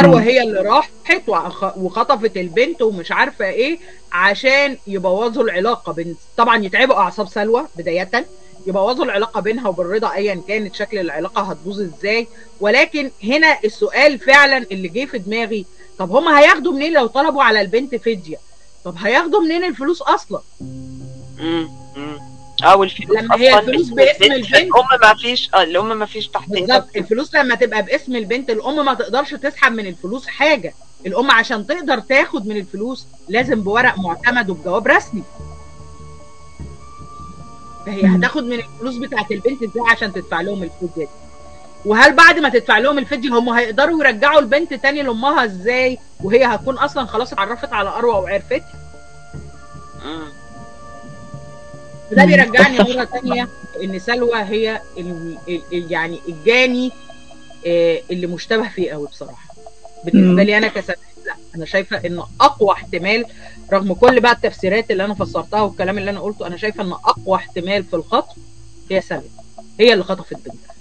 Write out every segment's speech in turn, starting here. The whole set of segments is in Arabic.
سلوى هي اللي راحت وخطفت البنت ومش عارفه ايه عشان يبوظوا العلاقه بين، طبعا يتعبوا اعصاب سلوى بدايه، يبوظوا العلاقه بينها وبين رضا ايا كانت شكل العلاقه هتبوظ ازاي. ولكن هنا السؤال فعلا اللي جه في دماغي، طب هما هياخدوا منين لو طلبوا على البنت فديه؟ طب هياخدوا منين الفلوس اصلا؟ والفلوس لما هي الفلوس باسم البنت، الام ما فيش تحت بالظبط. الفلوس لما تبقى باسم البنت الام ما تقدرش تسحب من الفلوس حاجه. الام عشان تقدر تاخد من الفلوس لازم بورق معتمد وبجواب رسمي. فهي هتاخد من الفلوس بتاعت البنت ازاي عشان تدفع لهم الفديه دي؟ وهل بعد ما تدفع لهم الفديه هم هيقدروا يرجعوا البنت تاني لامها ازاي وهي هتكون اصلا خلاص اتعرفت على اروى وعرفت؟ ده بيرجعني مره ثانيه ان سلوى هي يعني الجاني اللي مشتبه فيه قوي بصراحه. بالنسبه لي انا كسبب، لا انا شايفه ان اقوى احتمال رغم كل بقى التفسيرات اللي انا فسرتها والكلام اللي انا قلته، انا شايفه ان اقوى احتمال في الخطف هي سلوى، هي اللي خطفت بنتها.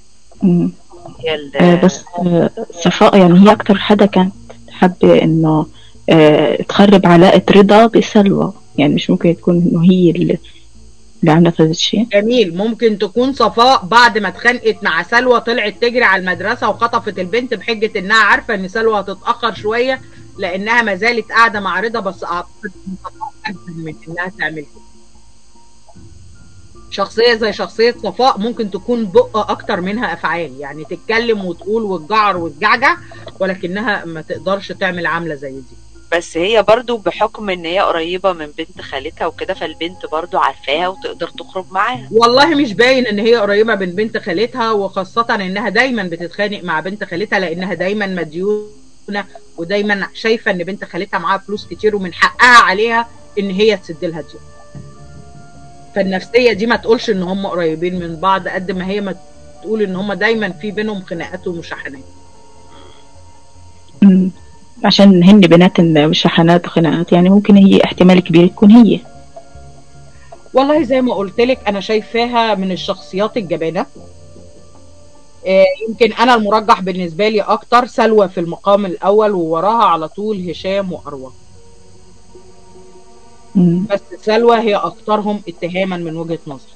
بس صفاء يعني هي اكتر حدا كانت حابه انه تخرب علاقه رضا بسلوى، يعني مش ممكن تكون انه هي اللي عملت هذا الشيء. جميل، ممكن تكون صفاء بعد ما اتخانقت مع سلوى طلعت تجري على المدرسه وخطفت البنت بحجه انها عارفه ان سلوى هتتاخر شويه لانها ما زالت قاعده مع رضا، بس اعتقد ان صفاء اجمل من انها تعمل كده. شخصيه زي شخصيه صفاء ممكن تكون بق اكتر منها افعال، يعني تتكلم وتقول وتجعر وتجعجع ولكنها ما تقدرش تعمل عامله زي دي. بس هي برضو بحكم ان هي قريبة من بنت خالتها وكده فالبنت برضو عارفاها وتقدر تخرج معاها. والله مش باين ان هي قريبة من بنت خالتها، وخاصة انها دايما بتتخانق مع بنت خالتها لانها دايما مديونة ودايما شايفة ان بنت خالتها معاها فلوس كتير ومن حقها عليها ان هي تسد لها دي. فالنفسية دي ما تقولش ان هم قريبين من بعض قد ما هي ما تقول ان هم دايما في بينهم خناقات ومشاحنات. عشان هن بنات مشاحنات وخناقات، يعني ممكن هي احتمال كبير تكون هي. والله زي ما قلت لك انا شايفاها من الشخصيات الجبانة. يمكن انا المرجح بالنسبة لي اكتر سلوى في المقام الاول ووراها على طول هشام واروى. بس سلوى هي اكترهم اتهاما من وجهة نظري.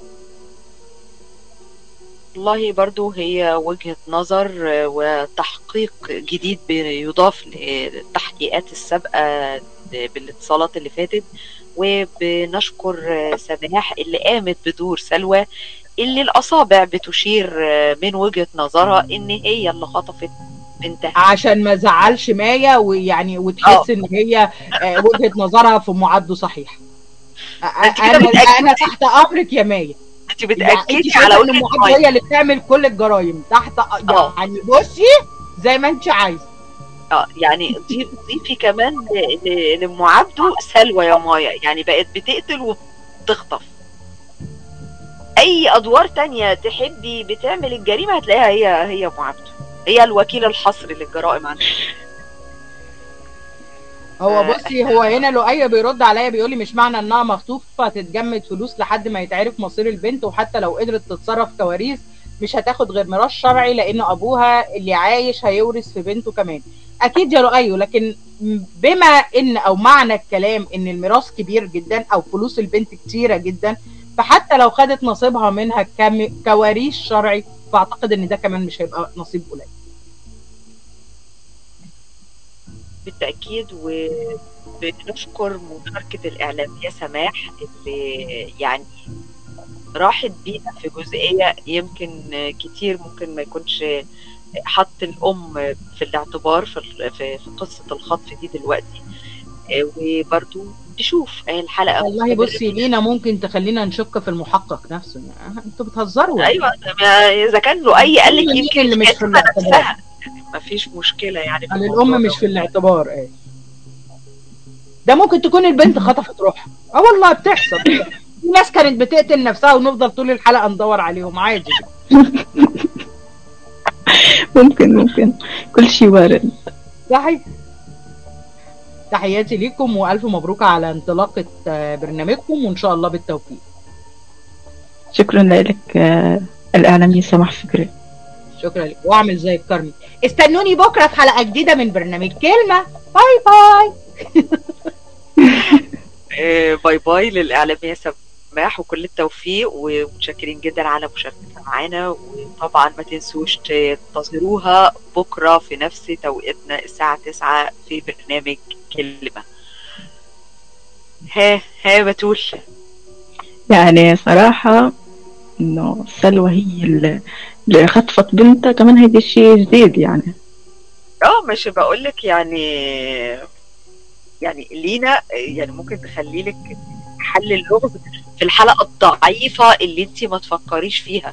والله برضو هي وجهة نظر وتحقيق جديد بيضاف للتحقيقات السابقة بالاتصالات اللي فاتت. وبنشكر سماح اللي قامت بدور سلوى اللي الأصابع بتشير من وجهة نظرها ان هي اللي خطفت بنتها عشان ما زعلش مايا ويعني وتحس ان هي وجهة نظرها في معده صحيح. انا تحت امرك يا مايا. انت بتأكدي على وجهة نظرها هي اللي بتعمل كل الجرايم تحت يعني بصي زي ما انت عايزه. يعني ضيفي كمان لام عبده سلوى يا مايا، يعني بقت بتقتل وبتخطف. اي ادوار تانية تحبي بتعمل الجريمة هتلاقيها هي ام عبده، هي الوكيل الحصري للجرائم عندنا. هو بصي هو هنا لؤي بيرد عليا بيقول لي مش معنى انها مخطوفه تتجمد فلوس لحد ما يتعرف مصير البنت، وحتى لو قدرت تتصرف كواريث مش هتاخد غير ميراث شرعي لان ابوها اللي عايش هيورث في بنته كمان. اكيد يا لؤي، لكن بما ان او معنى الكلام ان الميراث كبير جدا او فلوس البنت كتيره جدا، فحتى لو خدت نصيبها منها كواريث شرعي فاعتقد ان ده كمان مش هيبقى نصيب قليل. بالتأكيد. وبنشكر مشاركة الإعلامية سماح اللي يعني راحت بينا في جزئية يمكن كتير ممكن ما يكونش حط الأم في الاعتبار في قصة الخطف دي دلوقتي. وبرضو نشوف الحلقة. والله بصي لينا ممكن تخلينا نشك في المحقق نفسه. انتوا بتهزروا. ايوه اذا كان له اي قال لك يمكن اللي مش في الاعتبار مفيش مشكله يعني على الام مش في الاعتبار. ايه ده ممكن تكون البنت خطفت روحها. والله بتحصل. في ناس كانت بتقتل نفسها ونفضل طول الحلقه ندور عليهم عادي. ممكن كل شيء وارد. صحيح. تحياتي ليكم والف مبروك على انطلاقه برنامجكم وان شاء الله بالتوفيق. شكرا لك الإعلامية سماح فكري. شكرا لك، واعمل زي الكرمي. استنوني بكره في حلقه جديده من برنامج كلمه. باي باي. باي باي للإعلامية سماح وكل التوفيق، ومتشكرين جدا على مشاركتها معانا. وطبعا ما تنسوش تنتظروها بكرة في نفس توقيتنا الساعة 9 في برنامج كلمة. ها بتول. يعني صراحة إنه سلوى هي اللي خطفت بنتها كمان، هيدا شيء جديد يعني. مش بقولك يعني لينا يعني ممكن تخلي لك حل اللغز في الحلقة الضعيفة اللي انت ما تفكريش فيها.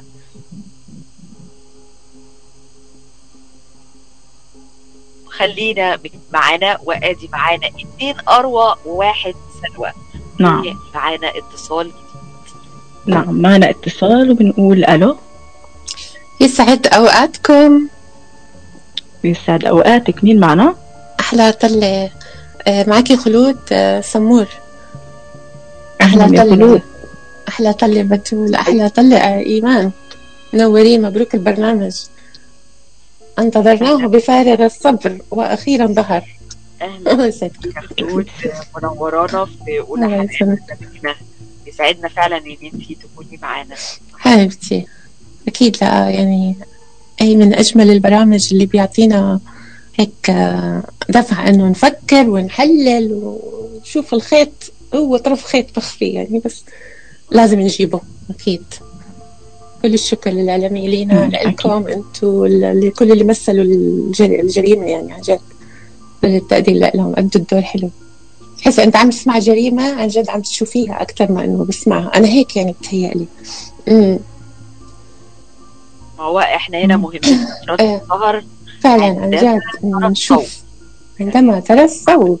خلينا معانا، وادي معانا 2 أروى و1 سلوى. نعم معانا اتصال جديد. نعم معنا اتصال وبنقول ألو. يسعد أوقاتكم. يسعد أوقاتك. مين معنا؟ أحلى طلة. معك خلود سمور. أهلا يا خلود. أحلى طلة بتول. أحلى طلة إيمان. منورين، مبروك البرنامج، انتظرناه بفارغ الصبر وأخيرا ظهر. أهلا خلود، منورانا في أولى حلقة. يسعدنا فعلا إن أنتي تكوني معانا حبيبتي. أكيد، لا يعني أي من أجمل البرامج اللي بيعطينا هيك دفع إنه نفكر ونحلل ونشوف الخيط، هو طرف خيط مخفي يعني، بس لازم نجيبه أكيد. كل الشكر للإعلاميين لينا، لكم أنتوا، لكل اللي مثلوا الجريمة يعني، عن جد كل التقدير لهم، أدوا الدور حلو. تحس أنت عم تسمع جريمة عن جد، عم تشوفيها أكتر ما إنه بسمعها. أنا هيك يعني بتهيألي. هو إحنا هنا مهمين الظهر فعلا عن جد نشوف عندما ترى الصوت.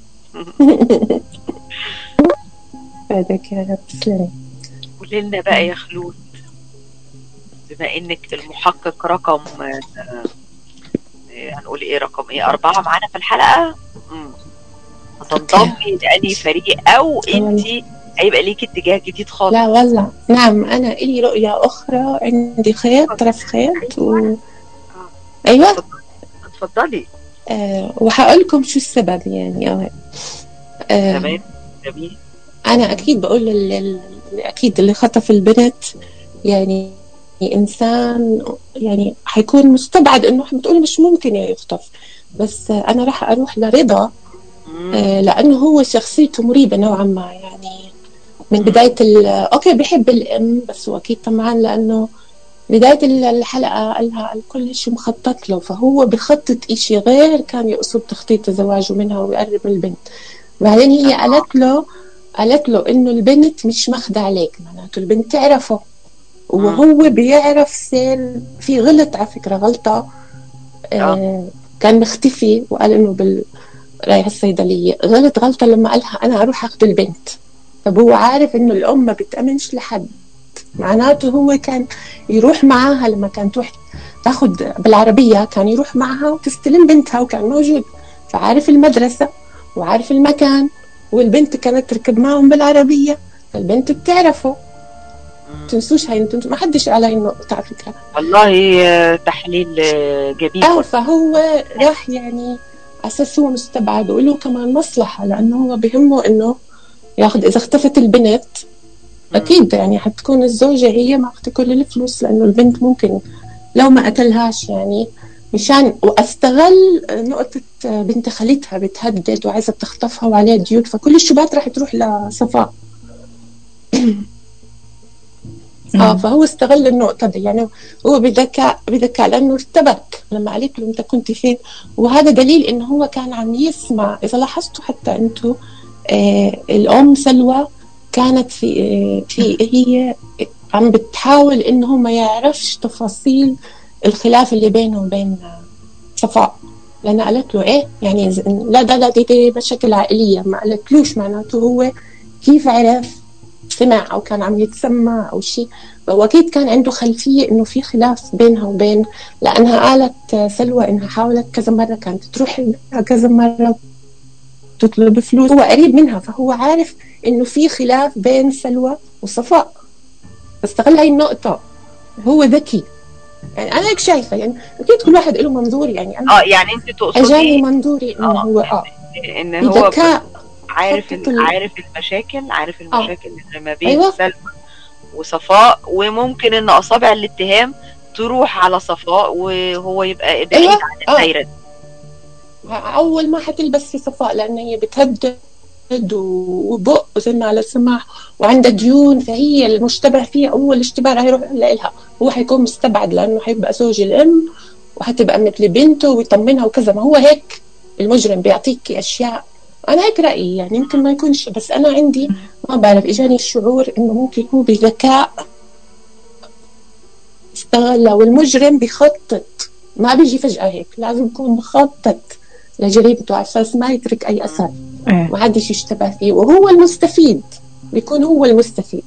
فادك يا رب، تسلمي. قولي لنا بقى يا خلود، بما انك المحقق رقم هنقول ايه، رقم ايه، 4 معانا في الحلقة، هتنضمي لأي فريق او انتي هيبقى ليكي اتجاه جديد خالص؟ لا والله، نعم، انا الي رؤية اخرى، عندي خيط، طرف خيط ايوه اتفضلي. وهقول لكم شو السبب يعني. تمام، جميل. انا اكيد بقول اكيد اللي خطف البنت يعني انسان يعني حيكون مستبعد، انه بتقول مش ممكن يخطف، بس انا راح اروح لرضا لانه هو شخصيته مريبة نوعا ما يعني. من بداية اوكي بحب الام، بس هو اكيد طبعا لانه بداية الحلقة قالها كل شيء مخطط له، فهو بخطط إشي غير كان يقصد تخطيط زواجه منها ويقرب من البنت. بعدين هي قالت له إنه البنت مش مخدة عليك، معناته البنت تعرفه وهو بيعرف سير في غلط، على فكرة غلطة كان مختفي، وقال إنه رايح الصيدلية، غلطة لما قالها أنا أروح أخذ البنت. طب هو عارف إنه الأم ما بتأمنش لحد، معناته هو كان يروح معاها لما كانت تروح تاخد بالعربية، كان يروح معها وتستلم بنتها، وكان موجود، فعارف المدرسة وعارف المكان، والبنت كانت تركب معهم بالعربية، فالبنت بتعرفه. تنسوش هاي، ما حدش على هاي النقطة على فكرة. والله تحليل جميل. فهو راح يعني أساس هو مستبعد، وله كمان مصلحة، لأنه هو بهمه إنه ياخد، إذا اختفت البنت أكيد يعني حتكون الزوجة هي ماخذة كل الفلوس، لأنه البنت ممكن لو ما قتلهاش يعني مشان، واستغل نقطة بنت خالتها بتهدد وعايزة تخطفها وعليها ديون، فكل الشبات راح تروح لصفاء. فهو استغل النقطة دي يعني، هو بذكاء لأنه ارتبك لما قالت له أنت كنت فين، وهذا دليل إنه هو كان عم يسمع. إذا لاحظتوا حتى أنتوا الأم سلوى كانت في هي عم بتحاول إنه ما يعرفش تفاصيل الخلاف اللي بينه وبين صفاء، لأن قالت له إيه يعني لا دي مشاكل عائلية، ما قالتلوش، معناته هو كيف عرف، سمع أو كان عم يتسمع أو شيء، فهو أكيد كان عنده خلفية إنه في خلاف بينها وبين، لأنها قالت سلوى إنها حاولت كذا مرة، كانت تروح كذا مرة تطلب فلوس، هو قريب منها، فهو عارف إنه في خلاف بين سلوى وصفاء، استغل هاي النقطة. هو ذكي يعني انا هيك شايفه، يعني اكيد كل واحد له منظور، يعني انا يعني انت اجاني تقصدي منظوري انه هو ان هو بذكاء عارف خطط عارف المشاكل اللي ما بين ايوه سلمى وصفاء، وممكن ان اصابع الاتهام تروح على صفاء وهو يبقى بعيد ايوه عن الدايره دي. اول ما حتلبس في صفاء لان هي بتهدد وبق زي ما على السماح وعندها ديون، فهي المشتبه فيها اول اشتباه راح يروح لها، هو حيكون مستبعد لانه حيبقى زوج الام وحتبقى مثل بنته ويطمنها وكذا. ما هو هيك المجرم بيعطيك اشياء. انا هيك رايي، يعني يمكن ما يكونش، بس انا عندي ما بعرف، اجاني الشعور انه ممكن يكون بذكاء استغلها، والمجرم بيخطط، ما بيجي فجاه هيك، لازم يكون مخطط لجريمته على اساس ما يترك اي اثر، ما حدش يشتبه فيه، وهو المستفيد، بيكون هو المستفيد.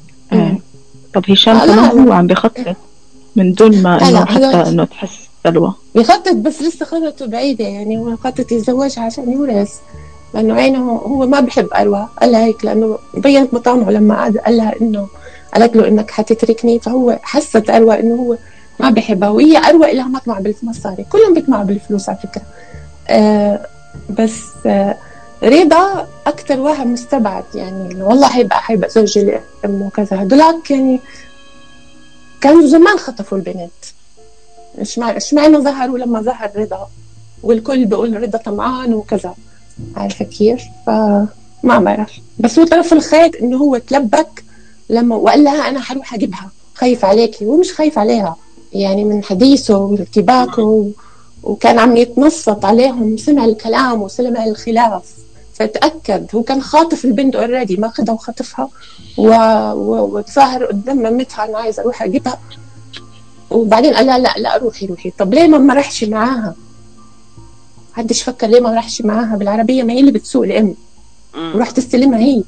طب هشام كمان هو عم بيخطط من دون ما انه حتى انه تحس سلوى بيخطط، بس لسه خطته بعيدة، يعني هو خطط يتزوجها عشان يورث، لأنه عينه هو ما بحب أروى، قال لها هيك لأنه بينت مطامعه لما قال لها إنه قالت له إنك حتتركني، فهو حست أروى إنه هو ما بحبها، وهي أروى لها مطمع بالمصاري، كلهم بيطمعوا بالفلوس على فكرة. بس رضا أكتر واحد مستبعد، يعني والله حيبقى زوج الأم وكذا، هدولاك يعني كانوا زمان خطفوا البنات، إيش معنى ظهروا لما ظهر رضا والكل بيقول رضا طمعان وكذا، عارفة كيف؟ فما بعرف، بس هو طرف الخيط إنه هو تلبك لما وقال لها أنا حروح أجيبها، خايف عليكي، ومش خايف عليها، يعني من حديثه وارتباكه وكان عم يتنصت عليهم، سمع الكلام وسمع الخلاف، فتأكد هو كان خاطف البنت اوريدي، ما خدها وخطفها وتظاهر قدام مامتها أنا عايز أروح أجيبها، وبعدين قال لا لا لا روحي. طب ليه ما راحش معاها؟ حدش فكر ليه ما راحش معاها بالعربية؟ ما هي اللي بتسوق الأم وراح تستلمها هي،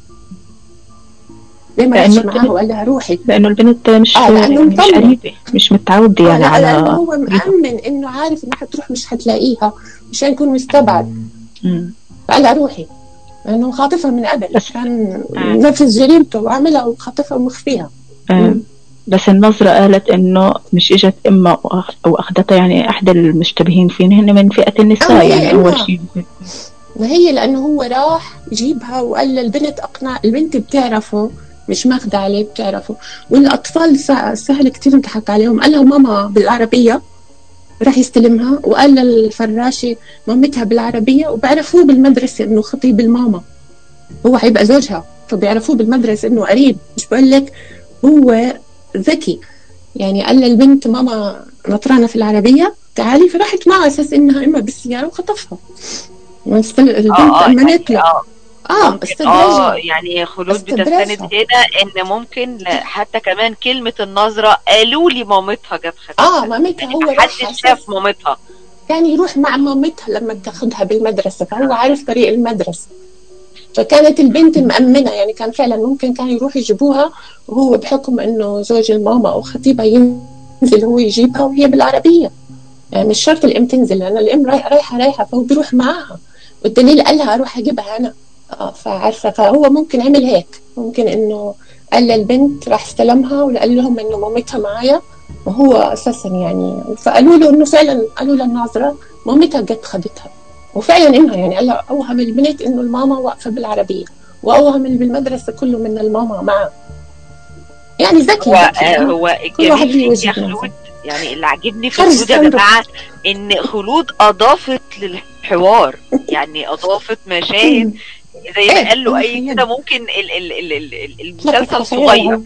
ليه ما راحش معاها وقال لها روحي؟ لأنه البنت مش مش قريبة، مش متعودة يعني على لأنه هو مأمن إنه عارف إنها حتروح مش حتلاقيها مشان يكون مستبعد، فقال لها روحي، لأنه خاطفها من قبل، كان نفس جريمته وعملها وخاطفها ومخفيها. بس النظرة قالت إنه مش إجت إما أو أخذتها، يعني أحد المشتبهين فين هن من فئة النساء، يعني أول شيء. ما هي لأنه هو راح يجيبها وقال للبنت أقنع البنت بتعرفه، مش ماخذة عليه بتعرفه، والأطفال سهل كتير نضحك عليهم، قال لها ماما بالعربية، راح يستلمها وقال للفراشة مامتها بالعربية، وبعرفوه بالمدرسة إنه خطيب الماما، هو حيبقى زوجها، فبيعرفوه بالمدرسة إنه قريب، مش بقول لك هو ذكي، يعني قال للبنت ماما نطرانة في العربية تعالي، فراحت معه أساس إنها إما بالسيارة وخطفها، البنت أمنت له. يعني خلود بتستند هنا ان ممكن حتى كمان كلمة النظرة قالوا لي مامتها جت خدتها، مامتها يعني هو حد شاف مامتها، كان يروح مع مامتها لما تاخدها بالمدرسة، فهو عارف طريق المدرسة، فكانت البنت مأمنة، يعني كان فعلا ممكن كان يروح يجيبوها وهو بحكم انه زوج الماما او خطيبها ينزل هو يجيبها وهي بالعربية، يعني مش شرط الام تنزل، لان الام رايحة فهو بيروح معاها، والدليل قال لها اروح اجيبها انا، فعارفة، فهو ممكن عمل هيك، ممكن انه قال للبنت راح استلمها وقال لهم انه مامتها معايا، وهو اساسا يعني، فقالوا له انه فعلا، قالوا للناظرة مامتها جت خدتها، وفعلا انها يعني قال لها اوهم البنت انه الماما واقفة بالعربية، واوهم اللي بالمدرسة كله من الماما معه، يعني ذكي. هو الجميل فيك يا خلود، يعني اللي عجبني في خلود يا جماعة ان خلود اضافت للحوار، يعني اضافت مشاهد زي ما قال له اي كده ممكن المسلسل صغير،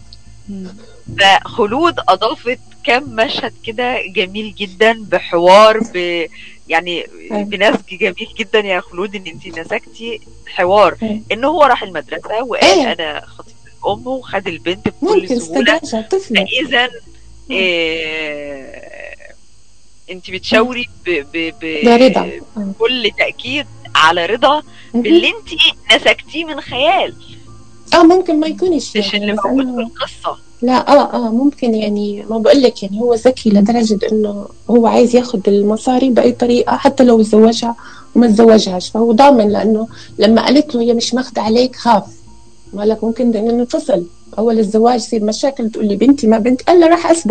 فخلود اضافت كم مشهد كده جميل جدا بحوار يعني بنسج جميل جدا يا خلود، ان انت نسجتي حوار ان هو راح المدرسة وقال انا خطيب الام وخد البنت بكل سهولة، فاذا انت بتشاوري بكل تأكيد على رضا باللي انت نسجتيه من خيال، ممكن ما يكونش مش اللي موجود في القصة، لا ممكن، يعني ما بقول لك، يعني هو ذكي لدرجة انه هو عايز ياخد المصاري بأي طريقة حتى لو تزوجها وما تزوجهاش، فهو ضامن، لانه لما قالت له هي مش ماخدة عليك خاف، ما لك ممكن ننفصل، اول الزواج يصير مشاكل، تقول لي بنتي ما بنت، قال له راح اسبق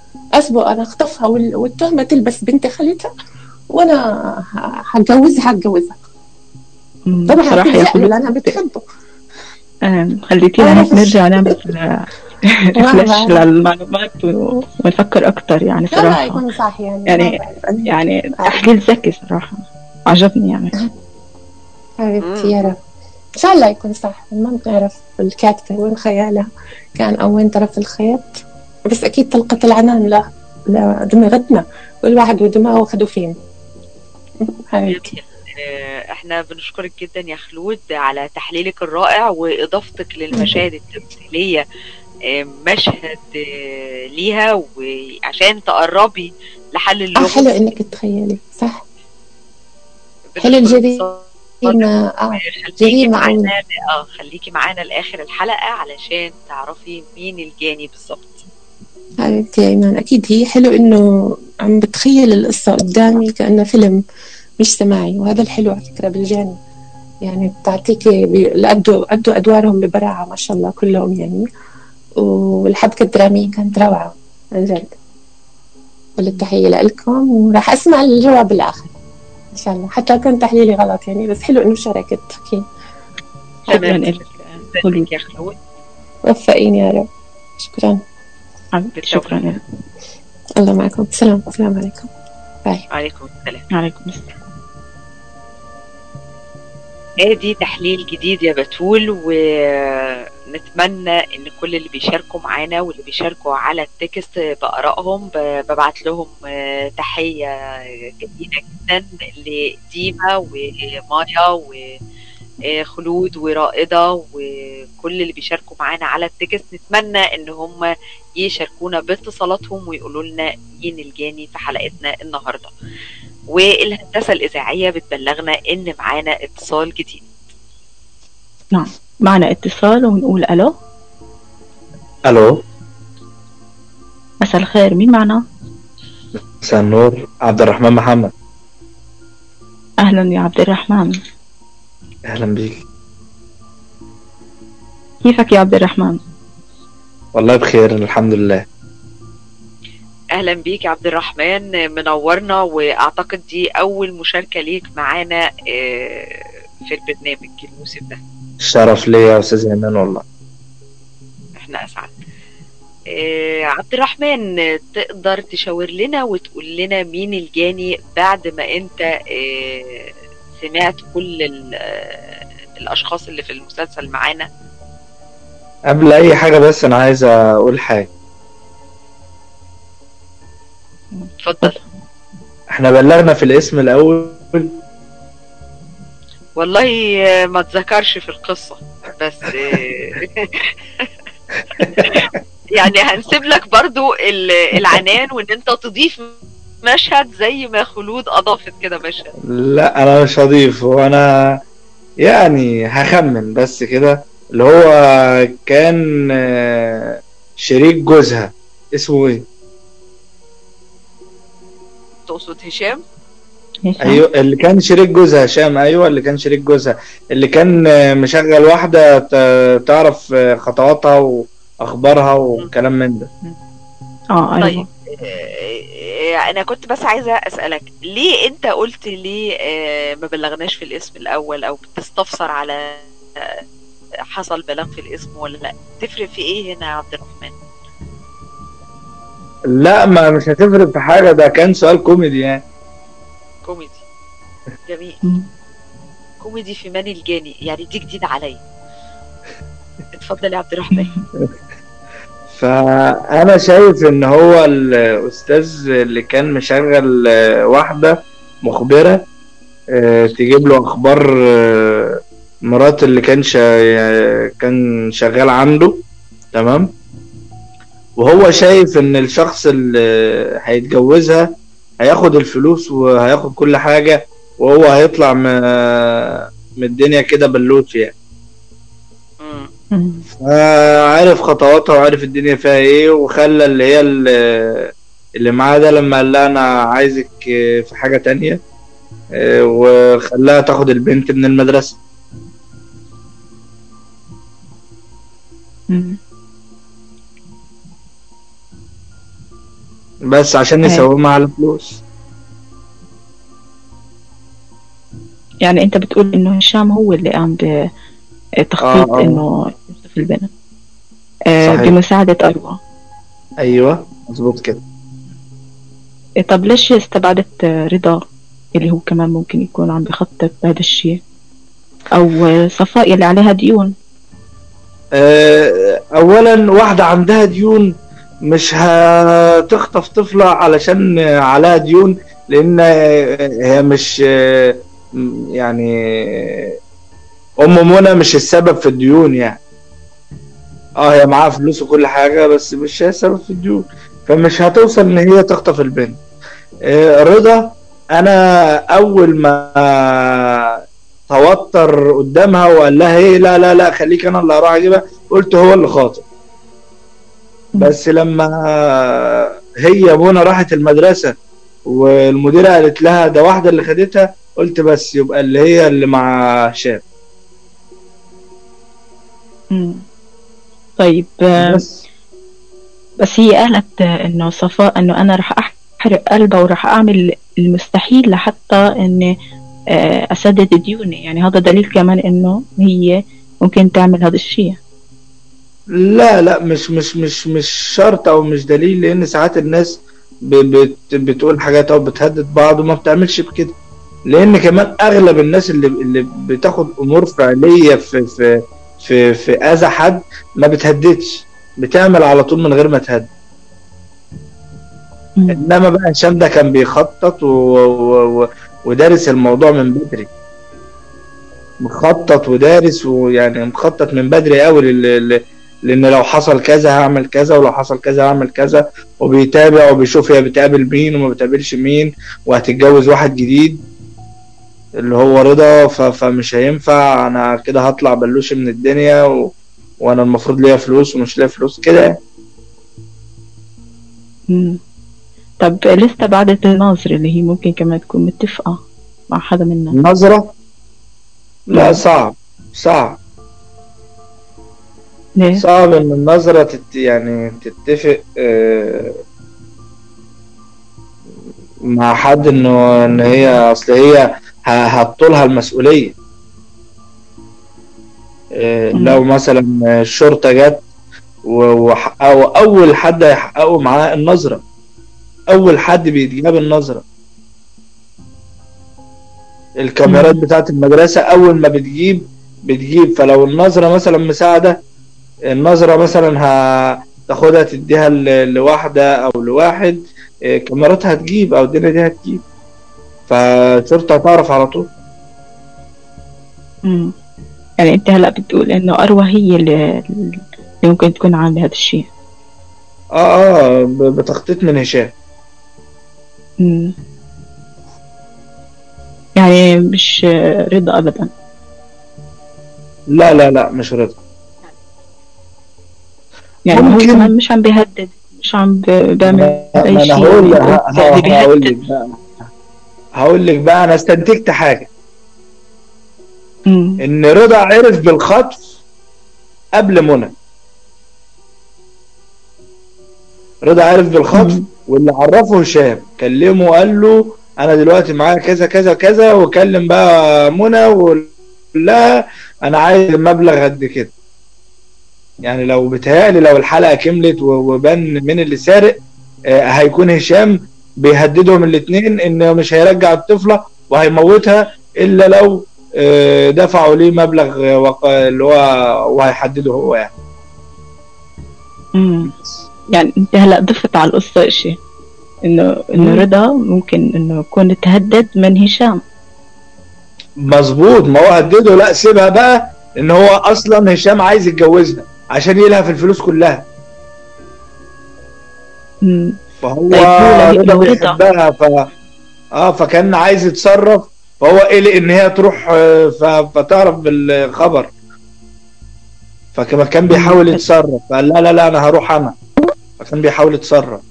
اسبق انا اخطفها والتهمه تلبس بنت خالتها، وانا هتجوزها. طبعا بصراحة يا هتلجأ له خلود لانها بتحبه. خليتينا هيك نرجع نعمل ما ريفرش بعرف. للمعلومات ونفكر أكتر يعني لا لا صراحة. يكون صح يعني، ما يعني بعرف انا هيك. يعني تحليل ذكي صراحة، عجبني يعني. حبيبتي يا رب ان شاء الله يكون صح. ما بنعرف الكاتبه وين خيالها كان او وين طرف الخيط، بس اكيد طلقه العنان لدماغتنا، والواحد ودماغه خدوا فين. حبيبتي جميل. احنا بنشكرك جدا يا خلود على تحليلك الرائع واضافتك للمشاهد التمثيليه مشهد ليها، وعشان تقربي لحل اللغز. حلو انك تتخيلي صح. حلو بنشكرك الجريمه. خليكي جريمه او معانا خليكي معانا لاخر الحلقه علشان تعرفي مين الجاني بالظبط. حبيبتي يا ايمان، اكيد هي حلو انه عم بتخيل القصه قدامي كانه فيلم مش سماعي، وهذا الحلو على فكره بالجاني. يعني بتعطيكي أدوا ادوارهم ببراعه ما شاء الله كلهم يعني. والحبكه الدراميه كانت روعه عن جد. كل التحيه لكم، وراح اسمع الجواب بالاخر ان شاء الله، حتى كان تحليلي غلط يعني، بس حلو انه شاركت فيه. شكرا لك خلود. يا خلود وفقيني يا رب. شكرا. شكرا لك. الله معكم. السلام عليكم. باي. عليكم السلام. عليكم السلام. ادي تحليل جديد يا بتول، ونتمنى ان كل اللي بيشاركوا معانا واللي بيشاركوا على التكست بآرائهم ببعت لهم تحية جميلة جدا لديما ومايا وخلود ورائدة وكل اللي بيشاركوا معانا على التكست. نتمنى ان هم يشاركونا باتصالاتهم ويقولوا لنا مين الجاني في حلقتنا النهارده. والهندسة الإذاعية بتبلغنا إن معانا اتصال جديد. نعم معنا اتصال ونقول ألو. ألو، مساء الخير، مين معنا؟ مساء النور، عبد الرحمن محمد. أهلا يا عبد الرحمن. أهلا بيك. كيفك يا عبد الرحمن؟ والله بخير الحمد لله. أهلا بيك يا عبد الرحمن، منورنا، وأعتقد دي أول مشاركة ليك معانا في البرنامج الموسم ده. الشرف ليا يا أستاذ إيمان والله. احنا أسعد. عبد الرحمن، تقدر تشاور لنا وتقول لنا مين الجاني بعد ما أنت سمعت كل الأشخاص اللي في المسلسل معانا؟ قبل أي حاجة بس أنا عايز أقول حاجة. اتفضل. احنا بلغنا في الاسم الأول. والله ما اتذكرش في القصة، بس يعني هنسيب لك برضو العنان وان انت تضيف مشهد زي ما خلود اضافت كده مشهد. لا أنا مش هضيف، وأنا يعني هخمن بس كده. اللي هو كان شريك جوزها اسمه ايه؟ تقصد هشام؟ ايوه اللي كان شريك جوزها هشام. ايوه اللي كان شريك جوزها، اللي كان مشغل واحدة تعرف خطواتها واخبارها وكلام من ده. أيوة. طيب انا كنت بس عايزة اسألك ليه انت قلت ليه ما بلغناش في الاسم الاول، او بتستفسر على حصل بلاغ في الاسم ولا لا؟ تفرق في ايه هنا يا عبد الرحمن؟ لا ما مش هتفرق في حاجة، ده كان سؤال كوميدي يعني. كوميدي جميل. كوميدي في مان الجاني، يعني دي جديدة عليا. اتفضل يا عبد الرحمن. فأنا شايف إن هو الأستاذ اللي كان مشغل واحدة مخبرة تجيب له أخبار مرات اللي كان شغال عنده، تمام. وهو شايف إن الشخص اللي هيتجوزها هياخد الفلوس وهياخد كل حاجة، وهو هيطلع من الدنيا كده بلوش يعني. عارف خطواتها وعارف الدنيا فيها ايه، وخلى اللي هي اللي معاه ده لما قال لها انا عايزك في حاجة تانية وخلاها تاخد البنت من المدرسة. بس عشان أي. يسومها على فلوس. يعني انت بتقول انه هشام هو اللي قام بتخطيط اه انه يخطف البنت صحيح. بمساعدة أروى. ايوه مظبوط كده. طب ليش استبعدت رضا اللي هو كمان ممكن يكون عم بخطط بهذا الشيء، أو صفاء اللي عليها ديون؟ اولا واحدة عندها ديون مش هتخطف طفلة علشان عليها ديون، لان هي مش يعني ام منى مش السبب في الديون يعني. اه هي معاها فلوس وكل حاجة بس مش هي السبب في الديون، فمش هتوصل ان هي تخطف البنت. رضا انا اول ما توتر قدامها وقال لها ايه لا لا لا خليك انا اللي هروح اجيبها، قلت هو اللي خاطئ. بس لما هي منى راحت المدرسة والمديرة قالت لها ده واحدة اللي خدتها، قلت بس يبقى اللي هي اللي مع هشام. مم. طيب بس بس هي قالت إنه صفاء إنه أنا راح أحرق قلبها وراح أعمل المستحيل لحتى إني أسدد ديوني، يعني هذا دليل كمان إنه هي ممكن تعمل هذا الشيء. لا لا مش شرط او مش دليل، لان ساعات الناس بتقول حاجات او بتهدد بعض وما بتعملش بكده. لان كمان اغلب الناس اللي بتاخد امور فعليه في اذى حد ما بتهددش، بتعمل على طول من غير ما تهدد. انما بقى هشام ده كان بيخطط ودارس الموضوع من بدري، مخطط ودارس ويعني مخطط من بدري قوي لان لو حصل كذا هعمل كذا ولو حصل كذا هعمل كذا، وبيتابع وبيشوف هي بتقابل مين وما بتقابلش مين، وهتتجوز واحد جديد اللي هو رضا، فمش هينفع انا كده هطلع بلوش من الدنيا وانا المفروض ليا فلوس ومش ليا فلوس كده. طب لسه بعد الناظر اللي هي ممكن كمان تكون متفقة مع حدا منا. النظرة لا صعب ليه؟ صعب ان النظرة يعني تتفق مع حد ان هي اصل هي هتطولها المسؤولية. لو مثلا الشرطة جت وحققوا اول حد هيحققوا معاه النظرة، اول حد بيتجاب النظرة. الكاميرات بتاعت المدرسة اول ما بتجيب، فلو النظرة مثلا مساعدة، النظرة مثلا هتاخدها تديها لواحدة او لواحد، كاميراتها هتجيب او الدنيا دي هتجيب، فالشرطة هتعرف على طول. يعني انت هلا بتقول انه اروى هي اللي ممكن تكون عامله هذا الشيء. بتخطيط من هشام. يعني مش رضا ابدا. لا مش رضا. يعني هو كمان مش عم بيهدد، مش عم بيعمل اي شيء. هقول لك بقى انا استنتجت حاجه. ان رضا عرف بالخطف قبل منى. رضا عرف بالخطف واللي عرفه هشام، كلمه وقال له انا دلوقتي معايا كذا كذا كذا، وكلم بقى منى وقال لها انا عايز مبلغ قد كده. يعني لو بتهيألي لو الحلقه كملت وبان من اللي سارق، هيكون هشام بيهددهم الاثنين انه مش هيرجع الطفله وهيموتها الا لو دفعوا ليه مبلغ اللي هو وهيحدده هو يعني. يعني انت هلا ضفت على القصه شيء انه رضا ممكن انه يكون تهدد من هشام. مظبوط، ما هو هدده. لا سيبها بقى، ان هو اصلا هشام عايز يتجوزها عشان يلها في الفلوس كلها. فهو رضا بيحبها فكان عايز يتصرف، فهو قلق ان هي تروح فتعرف بالخبر، فكما كان بيحاول يتصرف فقال لا انا هروح انا، فكان بيحاول يتصرف.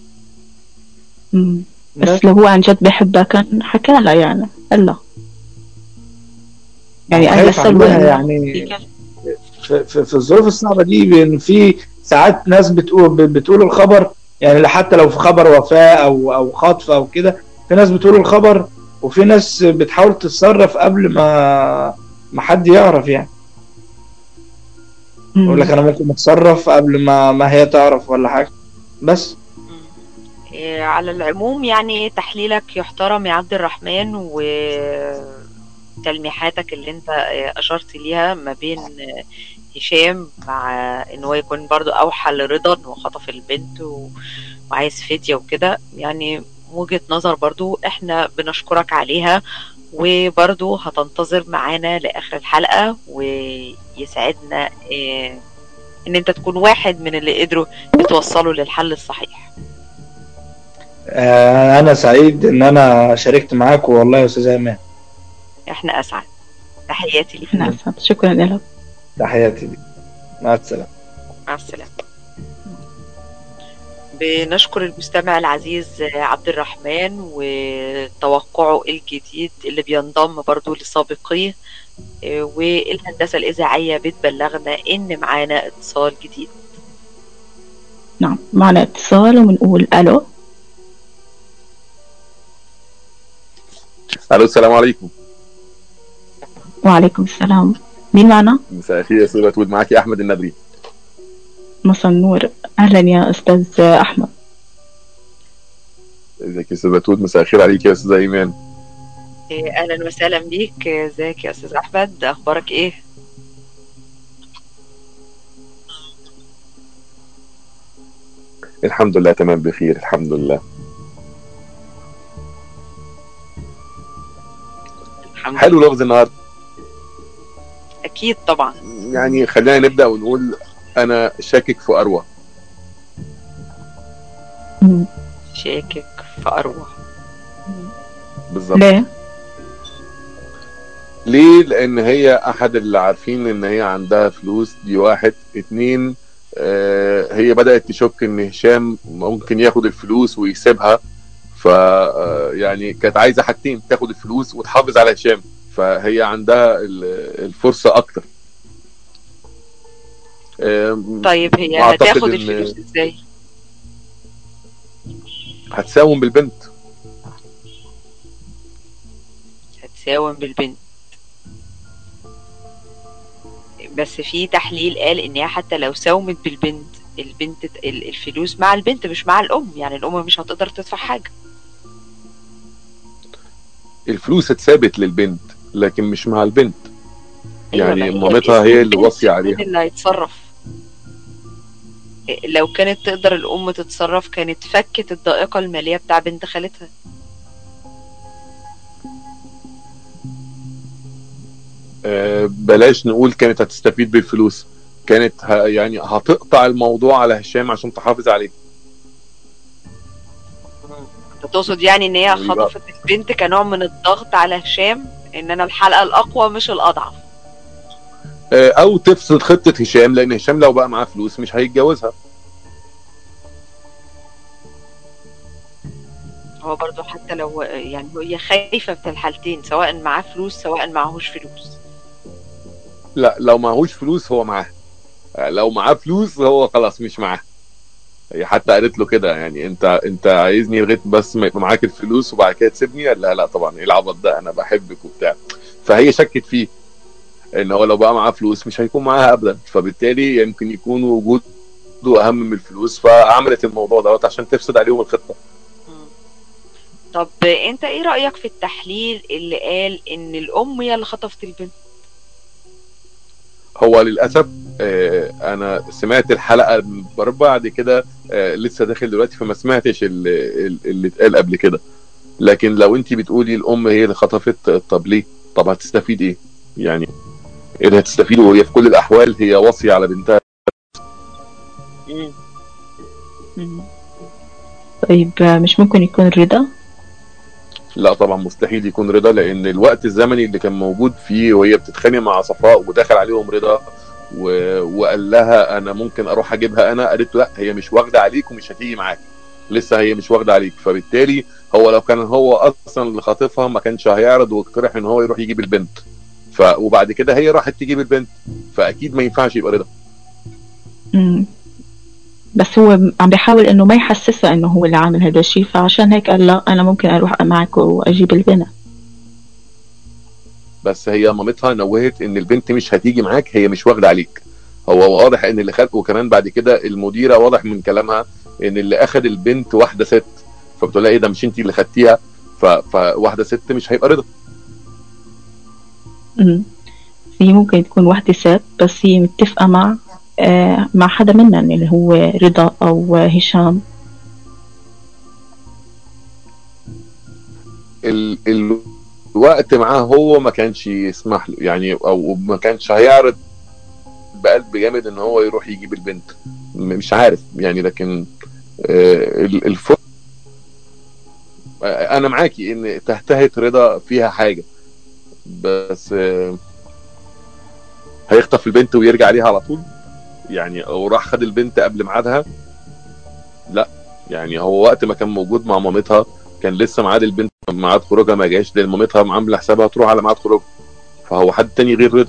بس لو هو عن جد بيحبها كان حكى لها يعني قال له يعني انا سلوى يعني في الظروف الصعبه دي، في ساعات ناس بتقول الخبر يعني حتى لو في خبر وفاة او خطف او كده، في ناس بتقول الخبر وفي ناس بتحاول تتصرف قبل ما حد يعرف يعني. يقول لك انا ممكن اتصرف قبل ما هي تعرف ولا حاجه بس. على العموم يعني تحليلك يحترم يا عبد الرحمن، وتلميحاتك اللي انت اشرت ليها ما بين هشام مع ان هو يكون برضو اوحى لرضا انه خطف البنت وعايز فدية وكده، يعني وجهة نظر برضو احنا بنشكرك عليها، وبرضو هتنتظر معانا لاخر الحلقة، ويسعدنا ان انت تكون واحد من اللي قدروا يتوصلوا للحل الصحيح. انا سعيد ان انا شاركت معاك والله يا استاذ ايمان. احنا اسعد. تحياتي لك. احنا اسعد. شكرا لك. تحياتي لك. مع السلامه. مع السلامه. بنشكر المستمع العزيز عبد الرحمن وتوقعه الجديد اللي بينضم برضو لسابقيه، والهندسه الاذاعيه بتبلغنا ان معانا اتصال جديد. نعم معنا اتصال وبنقول الو. الو السلام عليكم. وعليكم السلام. مين معنا؟ مساء الخير يا استاذ بتود، معاكي احمد النبري. مساء النور. اهلا يا استاذ احمد. ازيك يا استاذ بتود؟ مساء الخير عليك يا استاذ ايمان. اهلا وسهلا بيك. ازيك يا استاذ احمد؟ اخبارك ايه؟ الحمد لله تمام بخير الحمد لله. حلو لغز النهارده. اكيد طبعا. يعني خلينا نبدا ونقول انا شاكك في اروى. شاكك في اروى. بالظبط. ليه؟ لان هي احد اللي عارفين ان هي عندها فلوس، دي واحد. اتنين، هي بدأت تشك ان هشام ممكن ياخد الفلوس ويسيبها، ف يعني كانت عايزة حاجتين، تاخد الفلوس وتحافظ على هشام، فهي عندها الفرصة اكتر. طيب هي هتاخد الفلوس ازاي؟ هتساوم بالبنت. هتساوم بالبنت، بس في تحليل قال ان هي حتى لو ساومت بالبنت، البنت الفلوس مع البنت مش مع الام، يعني الام مش هتقدر تدفع حاجه. الفلوس اتثابت للبنت لكن مش مع البنت. أيوة، يعني مامتها هي اللي واصيه عليها. اللي هيتصرف. لو كانت تقدر الام تتصرف كانت فكت الضائقه الماليه بتاع بنت خالتها. بلاش نقول كانت هتستفيد بالفلوس، كانت يعني هتقطع الموضوع على هشام عشان تحافظ عليه. انت تقصد يعني ان هي خطفت البنت كنوع من الضغط على هشام، ان انا الحلقه الاقوى مش الاضعف، او تفسد خطه هشام، لان هشام لو بقى معاه فلوس مش هيتجوزها. هو برضو حتى لو يعني هي خايفه في الحالتين، سواء معاه فلوس سواء معهوش فلوس. لا لو معهوش فلوس هو معاه، لو معاه فلوس هو خلاص مش معاه. هي حتى قالت له كده، يعني انت عايزني لغايه بس ما يبقى معاك الفلوس وبعد كده تسيبني؟ لا طبعا، ايه العبط ده، انا بحبك وبتاع. فهي شكت فيه ان هو لو بقى معاه فلوس مش هيكون معاها ابدا، فبالتالي يمكن يكون وجوده اهم من الفلوس، فعملت الموضوع دوت عشان تفسد عليهم الخطه. طب انت ايه رايك في التحليل اللي قال ان الام هي اللي خطفت البنت؟ هو للاسف انا سمعت الحلقه بعد كده، لسه داخل دلوقتي فما سمعتش اللي اتقال قبل كده. لكن لو انت بتقولي الام هي اللي خطفت، طب ليه؟ طب هتستفيد ايه؟ يعني ايه اللي هتستفيده وهي في كل الاحوال هي واصيه على بنتها؟ طيب مش ممكن يكون رضا؟ لا طبعا مستحيل يكون رضا، لان الوقت الزمني اللي كان موجود فيه وهي بتتخانق مع صفاء ودخل عليهم رضا وقال لها انا ممكن اروح اجيبها، انا قالت له لا هي مش واخده عليك ومش هتيجي معاك، لسه هي مش واخده عليك. فبالتالي هو لو كان هو اصلا اللي خاطفها ما كانش هيعرض ويقترح ان هو يروح يجيب البنت، وبعد كده هي راحت تجيب البنت، فاكيد ما ينفعش يبقى رضا. بس هو عم بيحاول انه ما يحسسها انه هو اللي عامل هذا الشيء، فعشان هيك قال لا انا ممكن اروح معك واجيب البنت. بس هي مامتها نوهت ان البنت مش هتيجي معاك، هي مش واخده عليك. هو واضح ان اللي خد، وكمان بعد كده المديره واضح من كلامها ان اللي اخد البنت واحده ست، فبتقول لها ايه ده، مش انت اللي خدتيها؟ فواحده ست مش هيبقى رضا. هي ممكن تكون واحدة ست بس هي متفقة مع حدا منا اللي هو رضا او هشام. الوقت معاه هو ما كانش يسمح له يعني، او ما كانش هيعرض بقلب جامد ان هو يروح يجيب البنت، مش عارف يعني. لكن الفرق انا معاكي ان تهتهت رضا فيها حاجه، بس هيخطف البنت ويرجع عليها على طول يعني، او راح خد البنت قبل ميعادها؟ لا يعني هو وقت ما كان موجود مع مامتها كان لسه ميعاد البنت، ميعاد خروجها ما جاش، لان مامتها عامله حسابها تروح على ميعاد خروجها، فهو حد تاني غير رضا.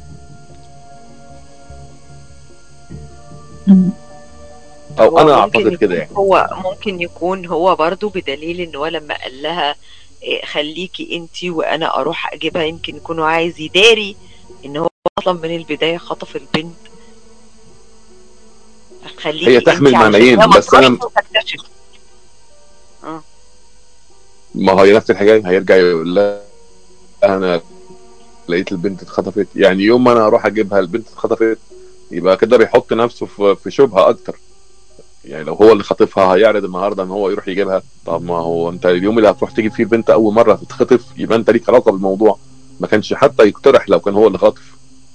او انا اعتقد كده يعني. هو ممكن يكون هو برضو، بدليل ان هو لما قال لها خليكي انتي وانا اروح اجيبها، يمكن يكون عايز يداري ان هو اصلا من البدايه خطف البنت. خليكي هي تحمل معنيين، بس انا ما هي نفس الحكايه، هيرجع يقول لها انا لقيت البنت اتخطفت، يعني يوم ما انا اروح اجيبها البنت اتخطفت، يبقى كده بيحط نفسه في شبهه اكتر. يعني لو هو اللي خاطفها هيعرض النهارده ان هو يروح يجيبها، طب ما هو انت اليوم اللي هتروح تجيب فيه البنت اول مره تتخطف، يبقى انت ليك علاقه بالموضوع. ما كانش حتى يقترح لو كان هو اللي خاطف.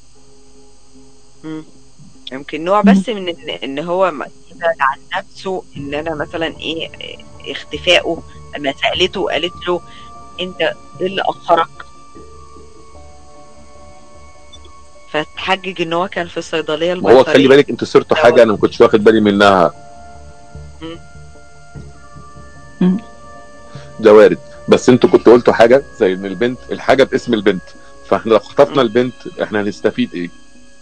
يمكن نوع بس من ان هو يبعد عن نفسه، ان انا مثلا ايه اختفائه. لما سالته قالت له انت ايه اللي اخرك، فتحجج ان هو كان في الصيدليه البيطريه. هو خلي بالك انتوا صرتوا حاجه انا ما كنتش واخد بالي منها. ده وارد، بس انتوا كنتوا قلتوا حاجه زي ان البنت الحاجه باسم البنت، فاحنا لو خطفنا البنت احنا هنستفيد ايه؟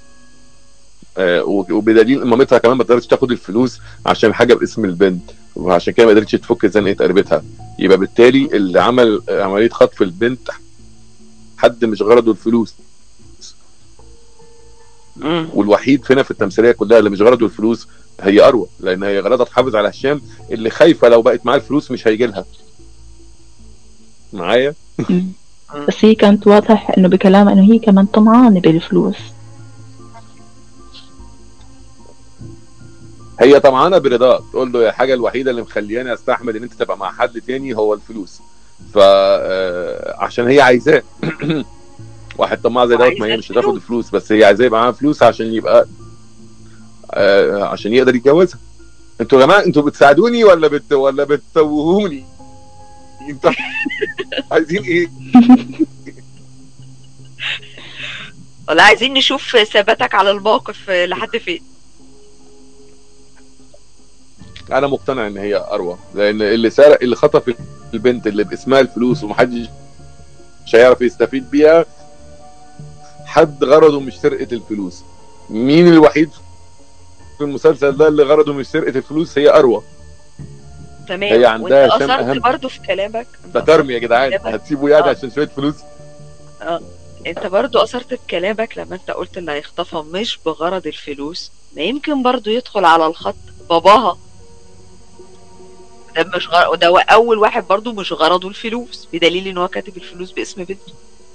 وبدليل مامتها كمان ما قدرتش تاخد الفلوس عشان حاجه باسم البنت، وعشان كده ما قدرتش تفك زنقه قربتها. يبقى بالتالي اللي عمل عمليه خطف البنت حد مش غرضه الفلوس. والوحيد فينا في التمثيليه كلها اللي مش غرضه الفلوس هي اروى، لان هي غرضها تحافظ على هشام، اللي خايفه لو بقت معاه الفلوس مش هيجي لها. معايا؟ بس هي كانت واضح انه بكلامها انه هي كمان طمعانه بالفلوس. هي طمعانه برضاه، تقول له يا حاجه الوحيده اللي مخلياني استحمل ان انت تبقى مع حد تاني هو الفلوس، عشان هي عايزاه. واحد طماع زي دوت، ما هي مش هتاخد الفلوس، بس هي عايزاه يبقى معاها فلوس عشان يبقى عشان يقدر يتجوزها. انتوا يا جماعه انتوا بتساعدوني ولا بتتوهوني؟ انتوا عايزين ايه؟ ولا عايزين نشوف ثباتك على الموقف لحد فين؟ انا مقتنع ان هي اروى، لان اللي سرق اللي خطف البنت اللي باسمها الفلوس ومحدش مش هيعرف يستفيد بيها، حد غرضه مش سرقه الفلوس. مين الوحيد في المسلسل ده اللي غرضه مش سرقه الفلوس؟ هي اروى. تمام. هي عندها وانت اثرت برضه في كلامك ده كرم يا جدعان، هتسيبوا يعني عشان شويه فلوس؟ انت برضو اثرت بكلامك لما انت قلت اللي هيخطفها مش بغرض الفلوس، ما يمكن برضو يدخل على الخط باباها، ده مش ده اول واحد برضو مش غرضه الفلوس، بدليل ان هو كاتب الفلوس باسم بنته.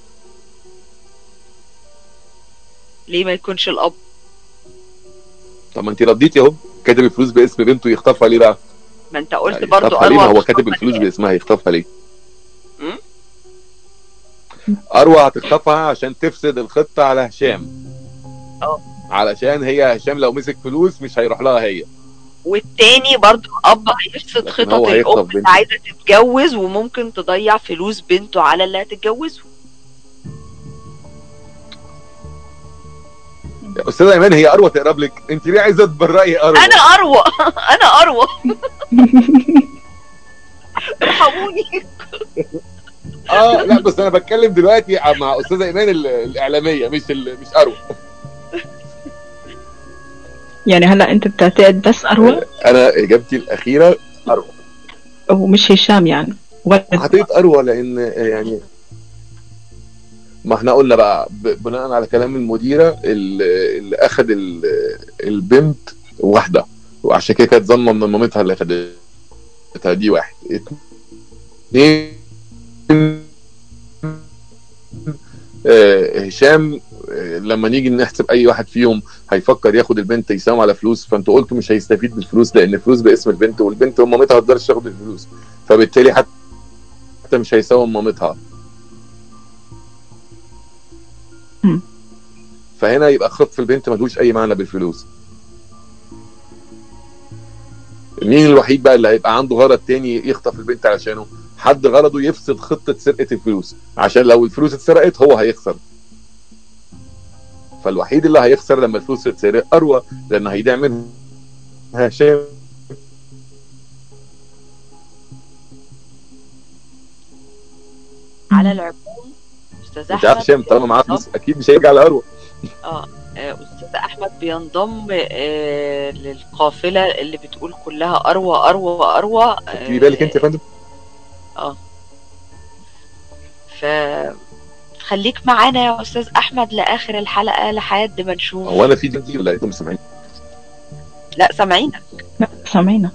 ليه ما يكونش الاب؟ طب ما انت رديتي اهو، كاتب الفلوس باسم بنته، يخطفها ليه بقى؟ ما انت قلت برضو اروى هو كاتب الفلوس باسمها، يخطفها ليه؟ اروى هتخطفها عشان تفسد الخطه على هشام. علشان هي هشام لو مسك فلوس مش هيروح لها هي. والتاني برضو الاب هيفسد خطط الام اللي عايزه تتجوز، وممكن تضيع فلوس بنته على اللي هتتجوزه. يا استاذه ايمان، هي اروى تقرب لك، انت ليه عايزه تبرئي اروى؟ انا اروى انا اروى ارحموني. لا بس انا بتكلم دلوقتي مع استاذه ايمان الاعلاميه، مش اروى. يعني هلا انت بتعتقد بس اروى؟ انا اجابتي الاخيره اروى، ومش هشام يعني؟ حطيت اروى لان يعني ما احنا قلنا بقى بناء على كلام المديره اللي اخذ البنت واحده، وعشان كده كانت ظنه من مامتها اللي اخذتها دي. واحد اتنين، هشام لما نيجي نحسب اي واحد فيهم هيفكر ياخد البنت يساوم على فلوس، فانتوا قلتوا مش هيستفيد بالفلوس لان الفلوس باسم البنت، والبنت ومامتها ما تقدرش تاخد الفلوس، فبالتالي حتى مش هيساوم مامتها. فهنا يبقى خطف البنت ملوش اي معنى بالفلوس. مين الوحيد بقى اللي هيبقى عنده غرض تاني يخطف البنت علشانه؟ حد غرضه يفسد خطة سرقة الفلوس، عشان لو الفلوس اتسرقت هو هيخسر. فالوحيد اللي هيخسر لما الفلوس تتسرق اروى، لان هيضيع منها هشام. على العموم استاذ احمد هشام طالما معاه فلوس اكيد مش هيرجع لاروى. استاذ احمد بينضم للقافله اللي بتقول كلها اروى اروى اروى. خدي بالك انت يا فندم. فخليك معانا يا استاذ احمد لاخر الحلقه لحد ما نشوف. هو انا في دي ولا انتم سامعين؟ لا سامعينك. لا سامعينك.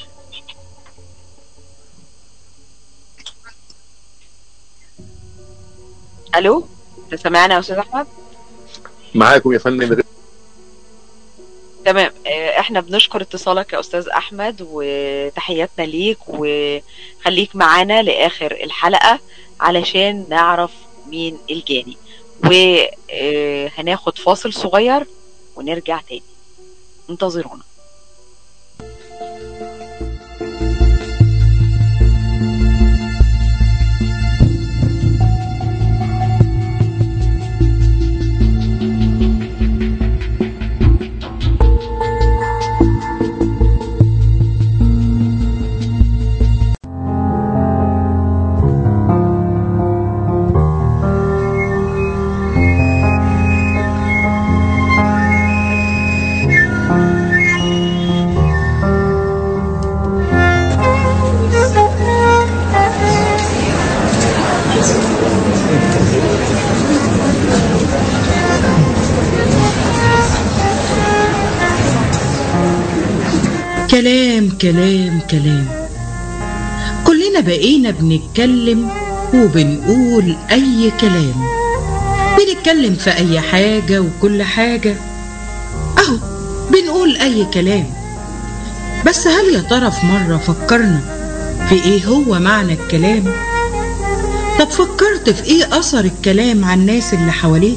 الو انت سامعنا يا استاذ احمد؟ معاكم يا فندم. تمام. احنا بنشكر اتصالك يا استاذ احمد وتحياتنا ليك، وخليك معانا لاخر الحلقه علشان نعرف مين الجاني، وهناخد فاصل صغير ونرجع تاني. انتظرونا. كلام كلنا بقينا بنتكلم وبنقول أي كلام، بنتكلم في أي حاجة وكل حاجة أهو بنقول أي كلام. بس هل يا ترى في مرة فكرنا في إيه هو معنى الكلام؟ طب فكرت في إيه أثر الكلام على الناس اللي حواليك؟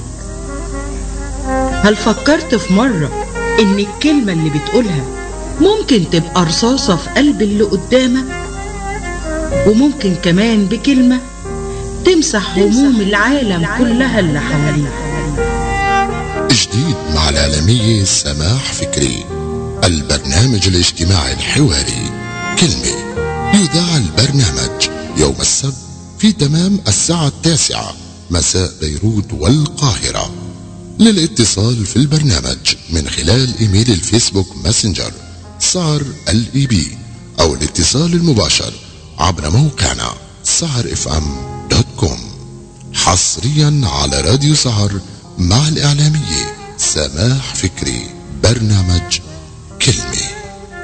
هل فكرت في مرة إن الكلمة اللي بتقولها ممكن تبقى رصاصة في قلب اللي قدامك، وممكن كمان بكلمة تمسح هموم العالم كلها اللي حواليك. جديد مع الإعلامية سماح فكري، البرنامج الاجتماعي الحواري كلمة. يذاع البرنامج يوم السبت في تمام الساعة 9 مساء بيروت والقاهرة. للاتصال في البرنامج من خلال إيميل الفيسبوك ماسنجر سهر LEB، أو الاتصال المباشر عبر موقعنا saharfm.com. حصريا على راديو سهر مع الإعلامية سماح فكري، برنامج كلمة.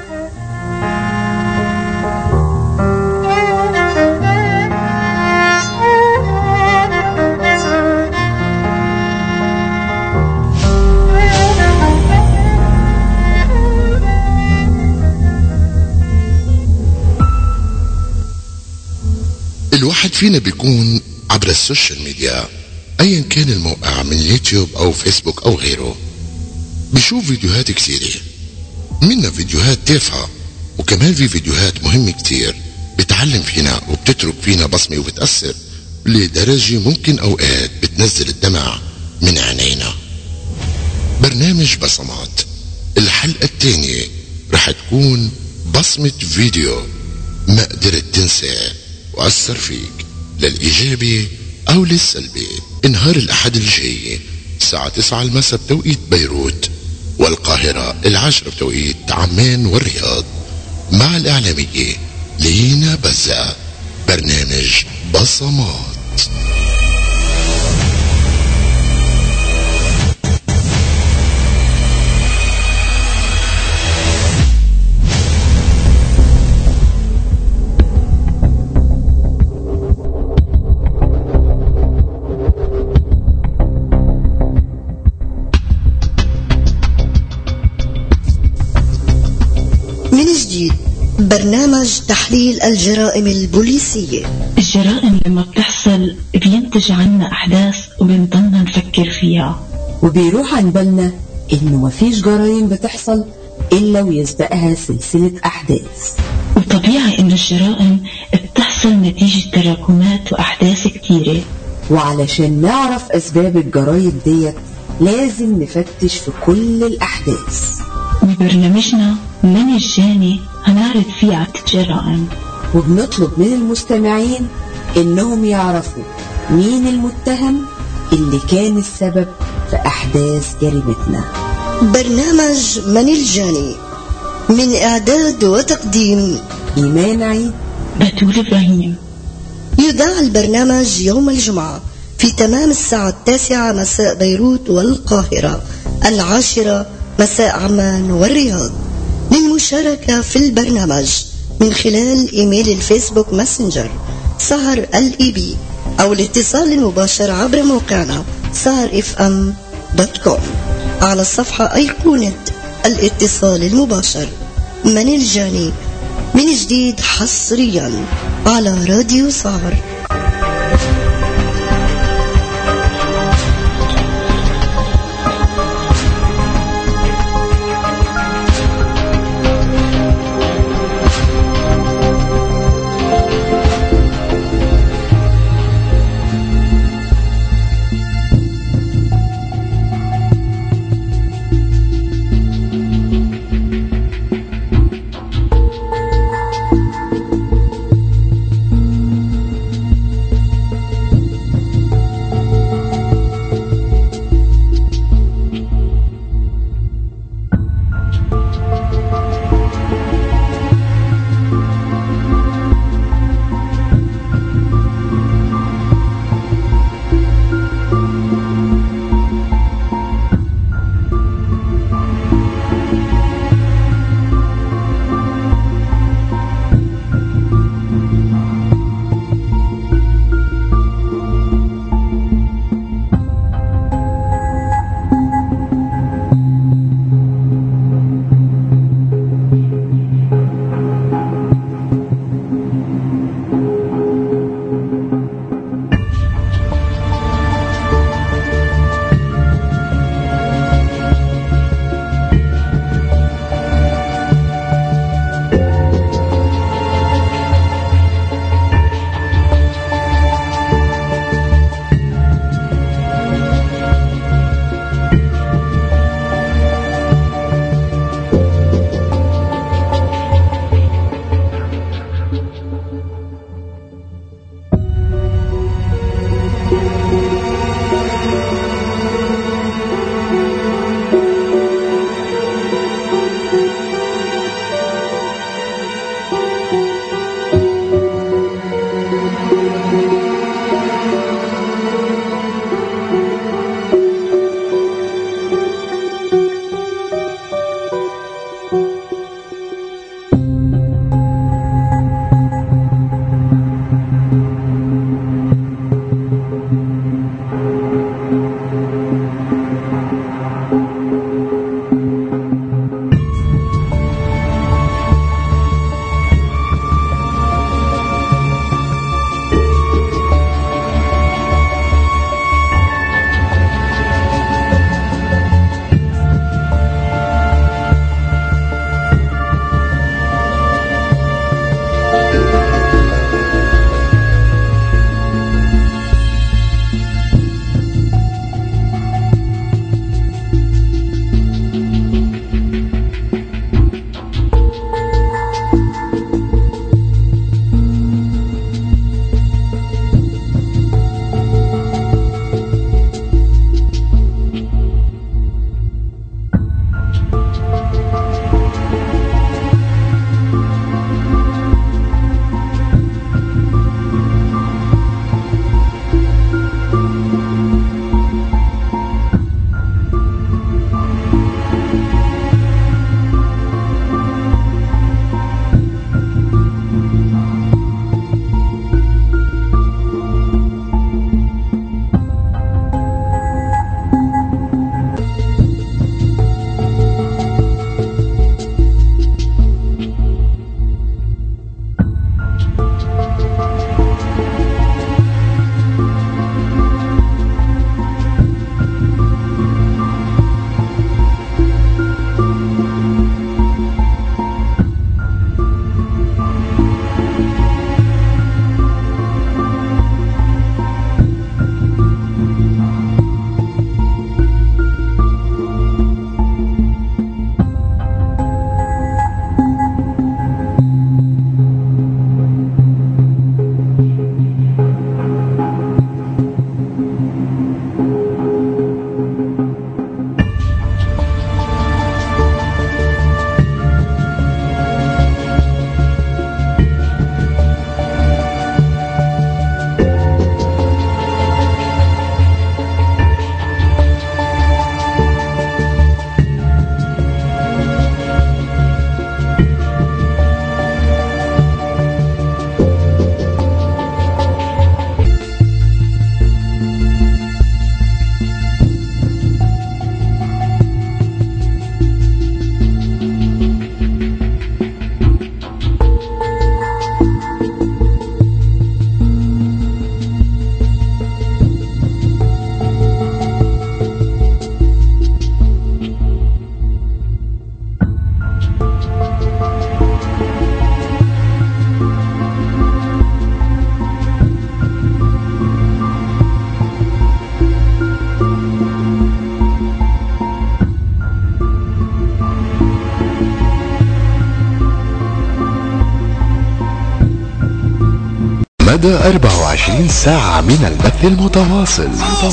الواحد فينا بيكون عبر السوشيال ميديا ايا كان الموقع من يوتيوب او فيسبوك او غيره، بيشوف فيديوهات كثيرة، منها فيديوهات تافهة وكمان في فيديوهات مهمة كتير بتعلم فينا وبتترك فينا بصمة وبتأثر لدرجة ممكن اوقات بتنزل الدمع من عينينا. برنامج بصمات الحلقة الثانية رح تكون بصمة فيديو ما قدرت تنسى وأثر فيك للإيجابي أو للسلبي. نهار الأحد الجاي الساعة 9 المساء بتوقيت بيروت والقاهرة 10 بتوقيت عمان والرياض. مع الإعلامية لينا بزة، برنامج بصمات. من جديد برنامج تحليل الجرائم البوليسية. الجرائم لما بتحصل بينتج عنا أحداث وبنضلنا نفكر فيها، وبيروح عن بالنا إنه ما فيش جرائم بتحصل إلا ويسبقها سلسلة أحداث. وطبيعي إنه الجرائم بتحصل نتيجة تراكمات وأحداث كتيرة، وعلشان نعرف أسباب الجرائم ديت لازم نفتش في كل الأحداث. وبرنامجنا من الجاني هنعرض فيه عدة جرائم، وبنطلب من المستمعين إنهم يعرفوا مين المتهم اللي كان السبب في أحداث جريمتنا. برنامج من الجاني، من إعداد وتقديم إيمان عيد، بتول إبراهيم. يذاع البرنامج يوم الجمعة في تمام الساعة 9 مساء بيروت والقاهرة، 10 مساء عمان والرياض. للمشاركة في البرنامج من خلال إيميل الفيسبوك ماسنجر سهر LEB، أو الاتصال المباشر عبر موقعنا saharfm.com على الصفحة أيقونة الاتصال المباشر. من الجاني من جديد حصريا على راديو سهر. مدى 24 ساعة من البث المتواصل.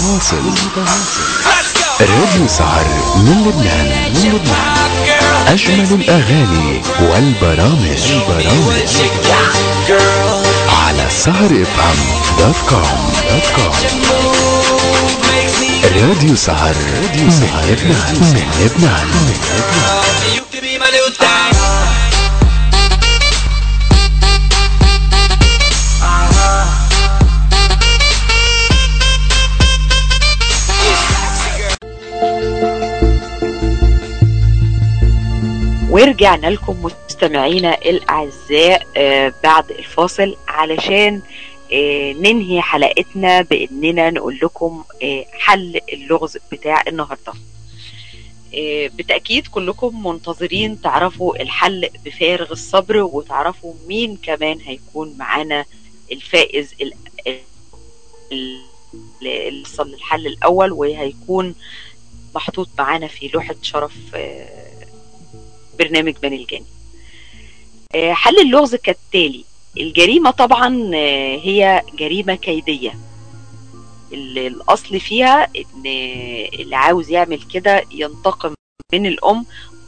راديو سهر من لبنان. أجمل الأغاني والبرامج على SaharFM.com. راديو سهر من لبنان. ورجعنا لكم مستمعينا الأعزاء بعد الفاصل علشان ننهي حلقتنا بأننا نقول لكم حل اللغز بتاع النهاردة. بالتأكيد كلكم منتظرين تعرفوا الحل بفارغ الصبر، وتعرفوا مين كمان هيكون معانا الفائز اللي وصل للحل الأول وهيكون محطوط معانا في لوحة شرف برنامج بني الجاني. حل اللغز كالتالي: الجريمة طبعا هي جريمة كيدية، الأصل فيها إن اللي عاوز يعمل كده ينتقم من الأم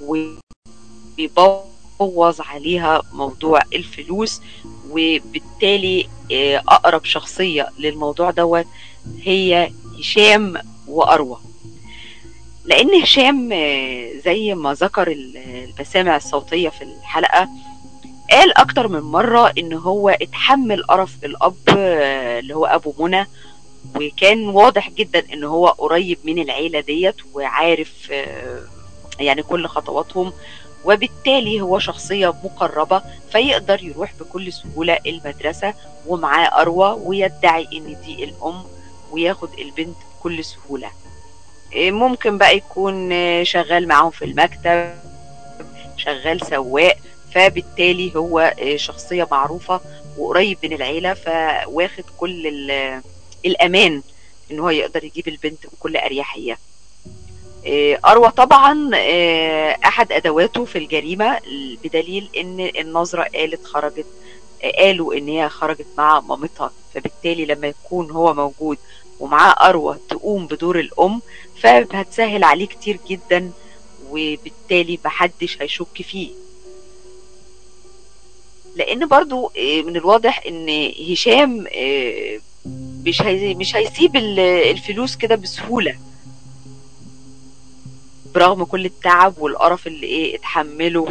ويبوظ عليها موضوع الفلوس، وبالتالي أقرب شخصية للموضوع دوت هي هشام وأروى. لأن هشام زي ما ذكر المسامع الصوتية في الحلقة قال أكتر من مرة إن هو اتحمل قرف الأب اللي هو أبو منى، وكان واضح جدا إن هو قريب من العيلة ديت وعارف يعني كل خطواتهم، وبالتالي هو شخصية مقربة فيقدر يروح بكل سهولة المدرسة ومعاه أروى ويدعي إن دي الأم وياخد البنت بكل سهولة. ممكن بقى يكون شغال معاهم في المكتب، شغال سواق، فبالتالي هو شخصية معروفة وقريب من العيلة، فواخد كل الأمان إن هو يقدر يجيب البنت بكل أريحية. أروى طبعا أحد أدواته في الجريمة، بدليل إن النظرة قالوا إن هي خرجت مع مامتها، فبالتالي لما يكون هو موجود ومعاه أروى تقوم بدور الأم فهتسهل عليه كتير جدا، وبالتالي محدش هيشك فيه. لأن برضو من الواضح إن هشام مش هيسيب الفلوس كده بسهولة برغم كل التعب والقرف اللي اتحمله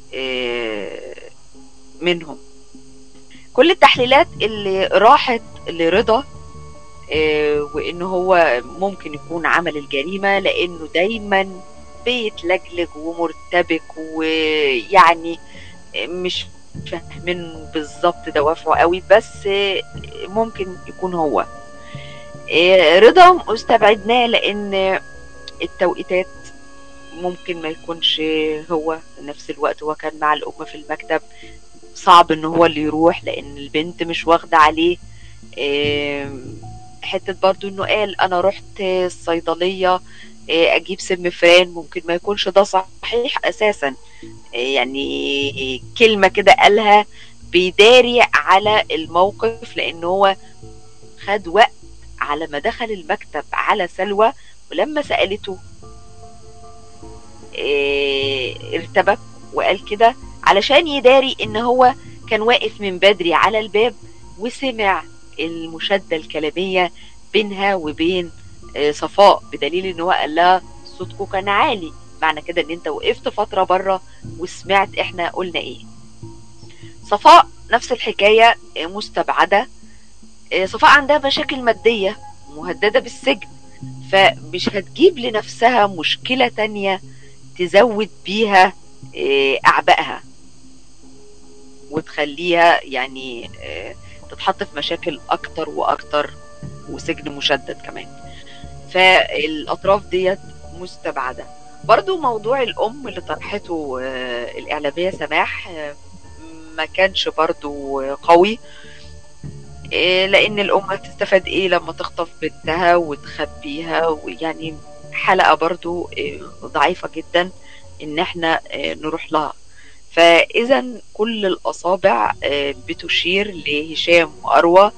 منهم. كل التحليلات اللي راحت لرضا وإنه هو ممكن يكون عمل الجريمة لأنه دايما بيتلجلج ومرتبك، ويعني مش فاهمين بالظبط دوافعه قوي، بس ممكن يكون هو. رضا استبعدناه لأن التوقيتات ممكن ما يكونش هو في نفس الوقت، هو كان مع الأم في المكتب، صعب إنه هو اللي يروح لأن البنت مش واخدة عليه. حتة برضو إنه قال أنا رحت الصيدلية أجيب سم فران، ممكن ما يكونش ده صحيح أساسا، يعني كلمة كده قالها بيداري على الموقف، لأنه هو خد وقت على ما دخل المكتب على سلوى، ولما سألته ارتبك وقال كده علشان يداري ان هو كان واقف من بدري على الباب وسمع المشادة الكلامية بينها وبين صفاء، بدليل ان هو قال لها صوتكم كان عالي، معنى كده ان انت وقفت فترة بره وسمعت احنا قلنا ايه. صفاء نفس الحكاية مستبعدة. صفاء عندها مشاكل مادية، مهددة بالسجن، فمش هتجيب لنفسها مشكلة تانية تزود بيها أعبائها وتخليها يعني تتحط في مشاكل أكتر وأكتر وسجن مشدد كمان. فالأطراف ديت مستبعدة. برضو موضوع الأم اللي طرحته الإعلامية سماح ما كانش برضو قوي، لأن الأم هتستفاد إيه لما تخطف بنتها وتخبيها، ويعني حلقة برضو ضعيفة جدا إن احنا نروح لها. فإذا كل الأصابع بتشير لهشام وأروى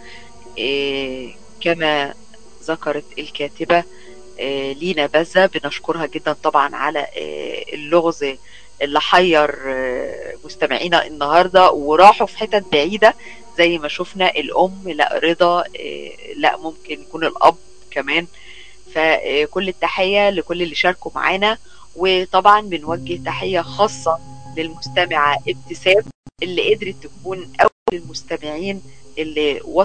كما ذكرت الكاتبة لينا بزة. بنشكرها جدا طبعا على اللغز اللي حير مستمعينا النهاردة وراحوا في حتت بعيدة زي ما شفنا الأم، لا رضا، لا ممكن يكون الأب كمان. فكل التحية لكل اللي شاركوا معانا، وطبعا بنوجه تحية خاصة للمستمعة ابتسام اللي قدرت تكون أول المستمعين اللي